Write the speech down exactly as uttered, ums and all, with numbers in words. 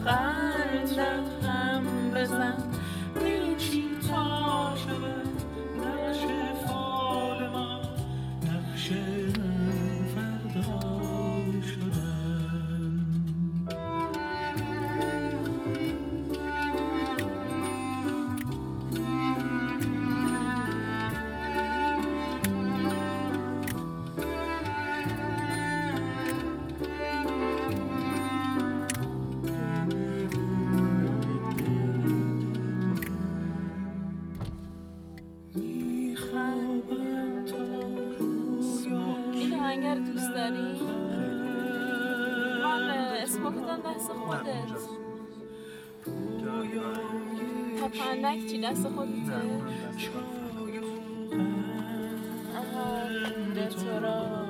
قلبت هم بزن میچی تا شود نقش فال ما نقش فردا شدن. این آهنگر دوست داری؟ من اسمو بدم دست خودت. تپندک چی دست خودته؟ آها به تو را